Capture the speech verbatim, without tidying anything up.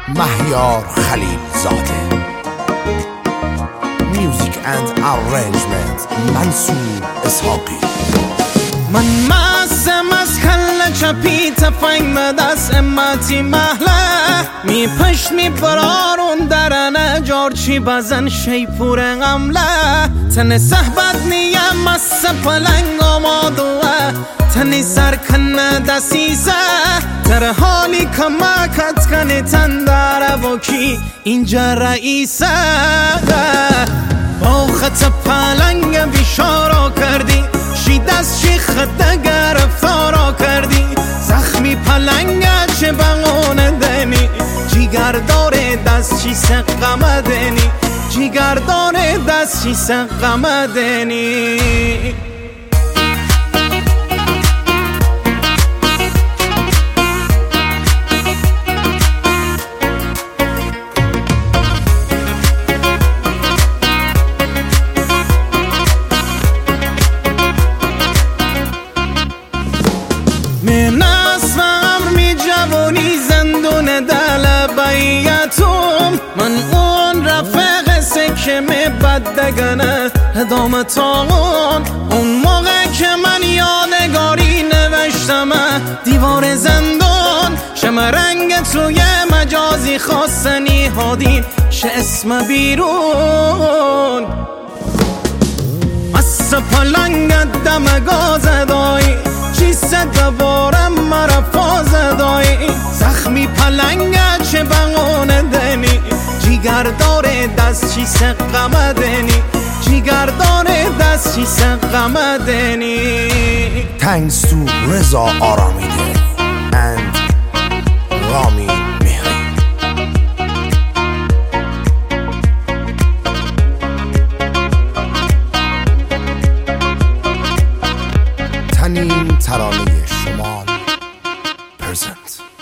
مهیار خلیل زاده. Music and arrangement منصور اسحاقی. من مستم از کل چپی تفنگ مدست امتی محله می پشت می برارون درنه جارچی بزن شیپور غمله تن صحبت نیم مست پلنگ آمادوه تنی سرکن دسیزه تر حالی کمکت کنی تن داره باکی اینجا رئیسه با خط پلنگ بیشارا کردی شی دست شی خط گرفتارا کردی زخمی پلنگ چه بغونه دنی جیگر داره دست چی سقم دنی جیگر داره دست چی سقم دنی. من از فقر می جوانی زندون دل بیتم من اون رفق سکه می بدگنه ادامتان اون موقع که من یادگاری نوشتم دیوار زندان شم رنگ توی مجازی خواستنی هادین شه اسم بیرون از پلنگ دم گاز دایی چیست دوارم مرا فاز دایی زخمی پلنگ چه بغونه دنی جیگر داره دست چی سقم دنی جیگر داره دست چی سقم دنی. Thanks to رضا آرامیده and رامی مهری. تنین ترانه شمال present.